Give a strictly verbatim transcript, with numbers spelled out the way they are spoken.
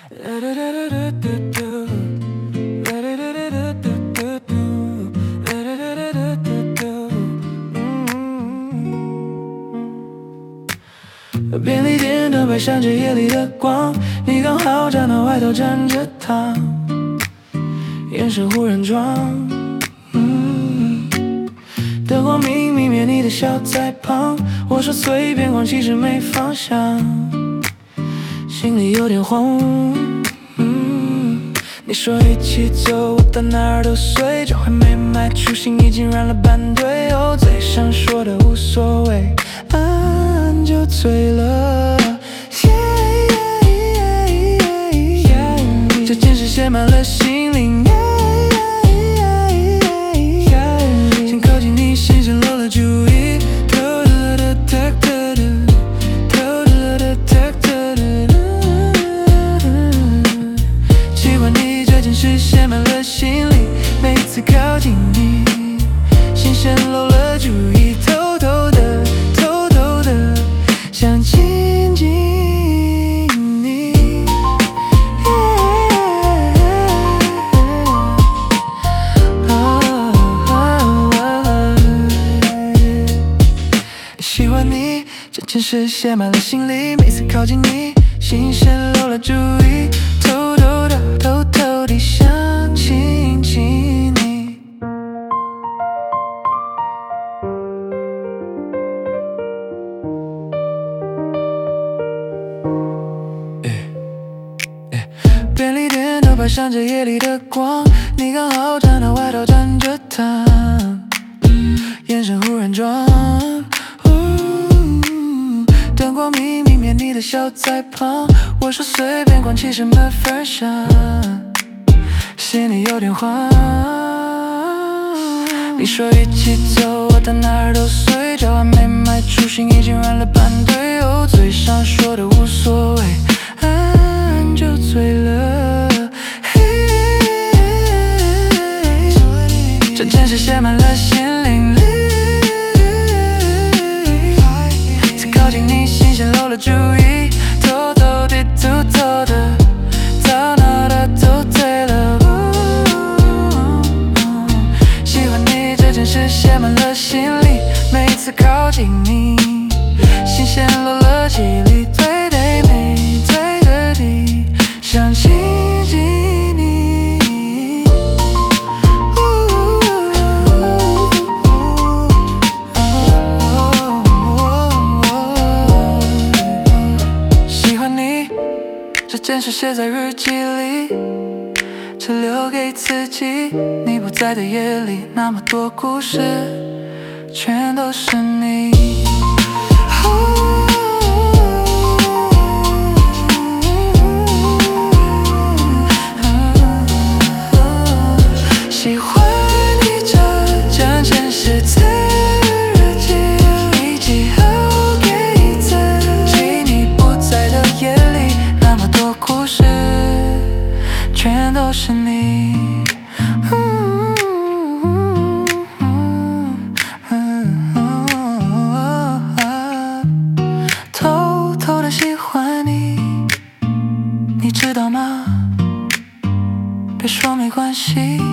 便利店灯牌闪着夜里的光，你刚好站到外头站着它，眼神忽然装。嗯，灯光明明灭，你的笑在旁。我说随便逛，其实没方向，心里有点慌。嗯，你说一起走，我到哪儿都随，脚还没迈出，心已经软了半堆。哦，嘴上说的无所谓，按就醉了。这件事写满了心灵。想靠近你，心先漏了注意。喜欢你这件事写满了心里，每次靠近你，心先漏了注意，偷偷的，偷偷的想亲近你。喜欢你这件事写满了心里，每次靠近你，心先漏了注意，偷偷的，偷偷地想亲近你。便利店灯牌闪着夜里的光，你刚好站到外头站着它，眼神忽然装。灯光明明灭，你的笑在旁。我说随便逛，其实没分享，心里有点慌。你说一起走，我到哪儿都随，脚还没迈出，心已经软了半堆。哦，嘴上说的无所谓，按就醉了。这件事写满了心灵里，再靠近你，心先漏了注意，偷偷地，偷偷的，到哪的都对了。喜欢你这件事写满了心里，每次靠近你，心先漏了几厘，对对美，对对地想亲近你。喜欢你这件事写在日记里，只留给自己。你不在的夜里，那么多故事，全都是你。喜欢你这件件事在日记里记好给自己。你不在的夜里，那么多故事，全都是你。偷偷的喜欢你，你知道吗？别说没关系。